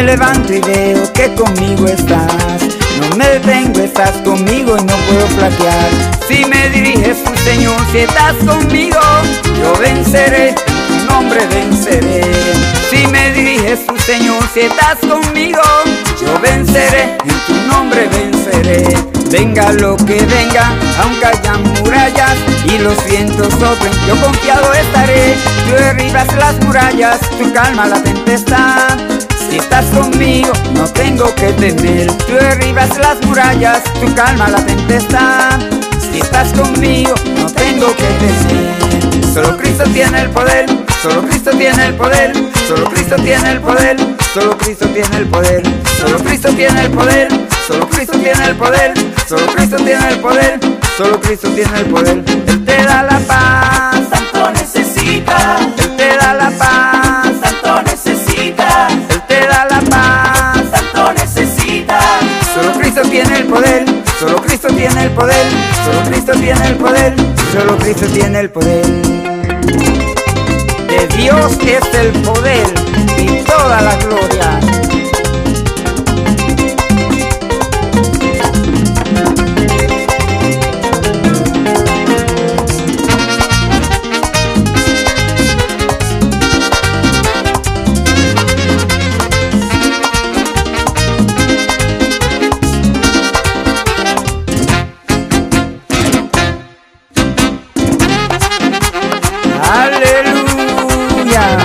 levanto y veo que conmigo estás. No me detengo, estás conmigo y no puedo flaquear. Si me diriges tu Señor, si estás conmigo, yo venceré, en tu nombre venceré. Si me diriges tu Señor, si estás conmigo, yo venceré, en tu nombre venceré. Venga lo que venga, aunque haya murallas y los vientos soplen, yo confiado estaré. Tú derribas las murallas, tú calmas la tempestad. Si estás conmigo, no tengo que temer. Tú derribas las murallas, tú calmas la tempestad. Si estás conmigo, no tengo que temer. Solo Cristo tiene el poder, solo Cristo tiene el poder, solo Cristo tiene el poder, solo Cristo tiene el poder, solo Cristo tiene el poder, solo Cristo tiene el poder, solo Cristo tiene el poder, solo Cristo tiene el poder. Él te da la paz, tanto necesita. Él te da la paz, Tanto necesita. Él te da la paz. Tanto necesita. Solo Cristo tiene el poder, solo Cristo tiene el poder, solo Cristo tiene el poder, solo Cristo tiene el poder. De Dios es el poder y toda la gloria. Aleluya.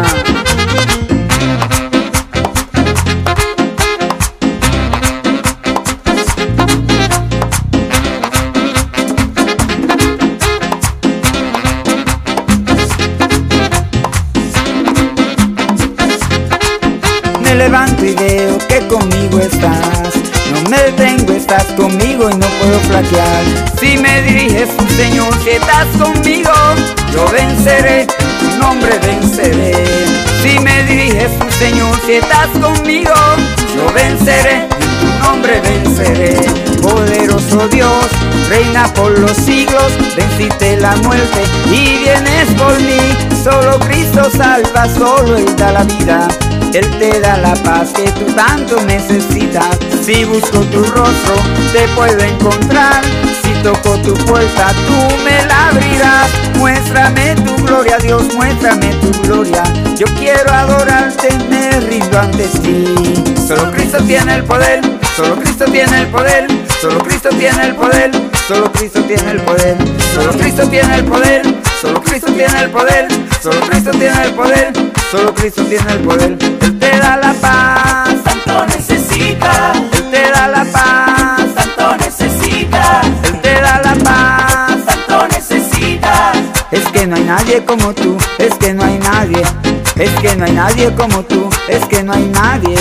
Me levanto y veo que conmigo estás. No me detengo, estás conmigo y no puedo flaquear. Si me diriges tu Señor, si estás conmigo, yo venceré, en tu nombre venceré. Si me diriges tu Señor, si estás conmigo, yo venceré, en tu nombre venceré. Poderoso Dios, reina por los siglos, venciste la muerte y vienes por mí. Solo Cristo salva, solo Él da la vida. Él te da la paz que tú tanto necesitas. Si busco tu rostro, te puedo encontrar. Si toco tu puerta, tú me la abrirás. Muéstrame tu gloria, Dios, muéstrame tu gloria. Yo quiero adorarte, me rindo ante ti. Solo Cristo tiene el poder, solo Cristo tiene el poder, solo Cristo tiene el poder, solo Cristo tiene el poder, solo Cristo tiene el poder, solo Cristo tiene el poder, solo Cristo tiene el poder, solo Cristo tiene el poder. Él te da la paz, Tanto necesita. Él te da la paz, Tanto necesita. Él te da la paz. Tanto necesita. Es que no hay nadie como tú, es que no hay nadie, es que no hay nadie como tú, es que no hay nadie.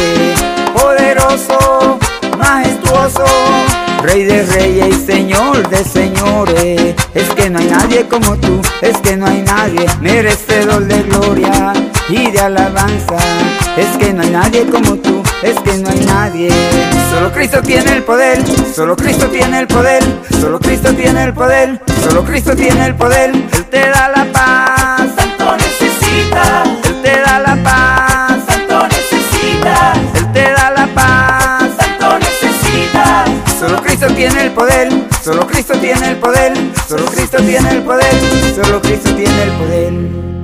Poderoso, majestuoso, Rey de reyes y Señor de señores. Es que no hay nadie como tú, es que no hay nadie merecedor de gloria y de alabanza. Es que no hay nadie como tú, es que no hay nadie. Solo Cristo tiene el poder, solo Cristo tiene el poder, solo Cristo tiene el poder, solo Cristo tiene el poder. Él te da la paz, Tanto necesita. Él te da la paz, Tanto necesita. Él te da la paz. Tanto necesita. Solo Cristo tiene el poder, solo Cristo tiene el poder, solo Cristo tiene el poder, solo Cristo tiene el poder.